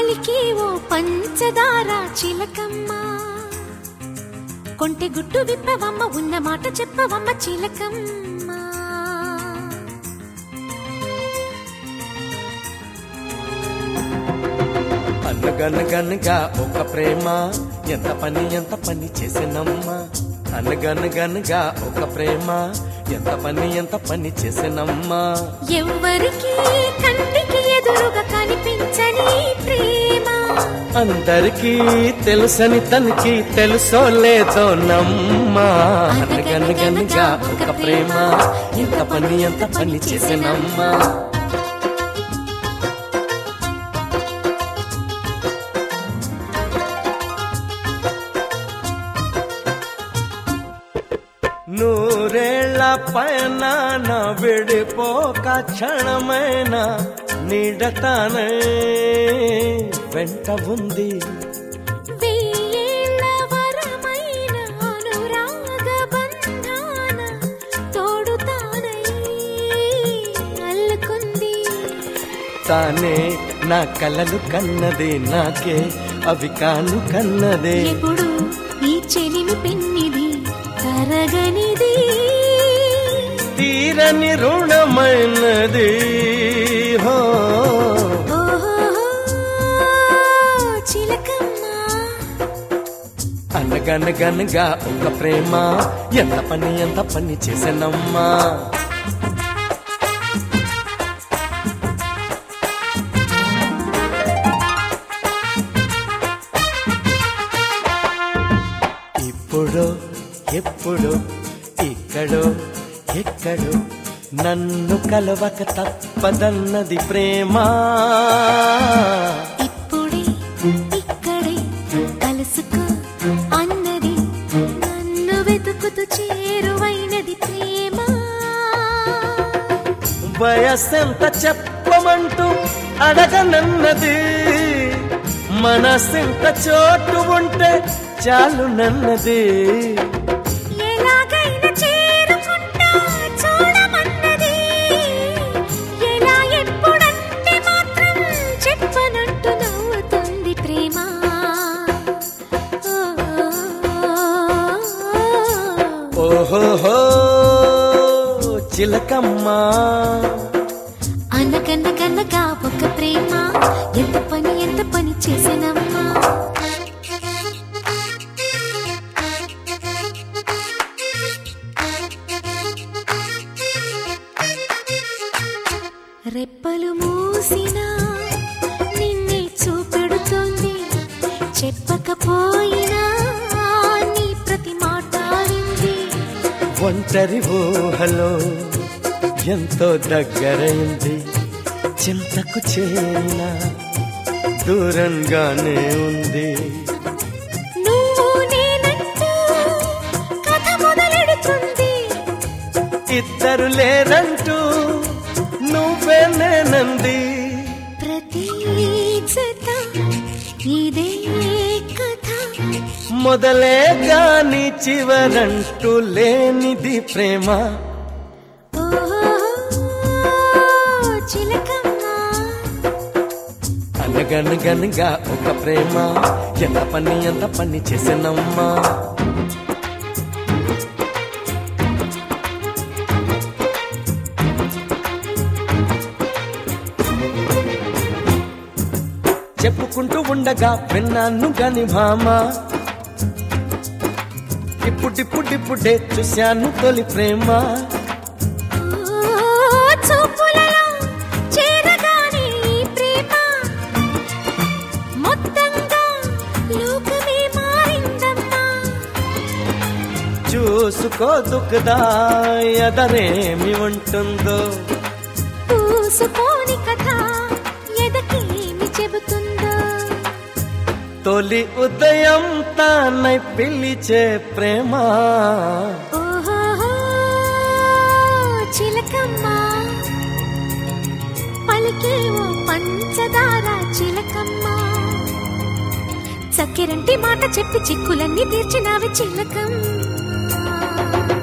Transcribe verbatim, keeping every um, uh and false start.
పలికి ఓ పంచదార చిలకమ్మ కొంటె గుట్టు విప్పవమ్మ ఉన్న మాట చెప్పవమ్మ చిలకమ్మ అనగనగనగా ఒక ప్రేమ ఎంత పని ఎంత పని చేసినమ్మా అనగనగనగా ఒక ప్రేమ ఎంత పని ఎంత పని చేసినమ్మా ఎవ్వరికి కంటికి ఎదురుగా కనిపించని ప్రేమ అందరికీ తెలుసని తనకి తెలుసో లేదో నమ్మా అనగనగనగా ఒక ప్రేమ ఎంత పని ఎంత పని చేసినమ్మా నూరేళ్ల పైన నా విడిపోక క్షణమైన నీడతానే వెంట ఉంది వెయ్యేళ్ల వరమైన అనురాగ బంధాన తోడుతానై అల్లుకుంది తానే నా కలలు కన్నది నాకే అవి కాను కన్నదే ఎప్పుడు ఈ చెలిమి పెన్నిది తరగనిది తీరని రుణమైనది హో చిలకమ్మ అనగనగనగా ఒక ప్రేమ ఎంత పని ఎంత పని చేసనమ్మా ఇప్పుడు ఎప్పుడు ఇక్కడో ఎక్కడో నన్ను కలవక తప్పదన్నది ప్రేమ ఇప్పుడే ఇక్కడే కలుసుకో అన్నది నన్ను వెతుకుతూ చేరువైనది ప్రేమ వయసెంత చెప్పమంటూ అడగనన్నది మనసెంత చోటు ఉంటే చాలు నన్నది ఎలాగైనా చేరుకుంటా చూడమన్నది ఎలా ఎప్పుడంటే మాత్రం చెప్పనంటూ నవ్వుతుంది ప్రేమ ఓహోహో చిలకమ్మ అనగనగనగా ఒక ప్రేమ ఎంత పని ఎంత పని చేసినమ్మా రెప్పలు మూసినా నిన్నే చూపెడుతోంది చెప్పకపోయినా నీ ప్రతి మాట వింది ఒంటరి ఊహలో ఎంతో దగ్గరైంది చింతకు చేరిన దూరంగానే ఉంది నువ్వు నేనంటూ కథ మొదలెడుతుంది ఇద్దరు లేరంటూ నువ్వే నేనంది ప్రతి జత ఇదే కథ మొదలే గాని చివరంటూ లేనిది ప్రేమ చిలకమ్మ అనగనగనగా ఒక ప్రేమ ఎంత పని ఎంత పని చేసినమ్మా చెప్పుకుంటూ ఉండగా విన్నాను గాని భామ ఇప్పుడిప్పుడిప్పుడే చూశాను తొలి ప్రేమ చూపులలో చేరగానే ప్రేమ మొత్తంగా లోకమే మారిందమ్మా చూసుకో దుఃఖదా ఎదరేమి ఉంటుందో పూసుకోని కథ ఎదకేమి చెబుతుందో తొలి ఉదయం తానై పిలిచే ప్రేమ ఓహో చిలకమ్మ పలికే ఓ పంచదార చిలకమ్మ చక్కెరంటి మాట చెప్పి చిక్కులన్నీ తీర్చినావి చిలకమ్మ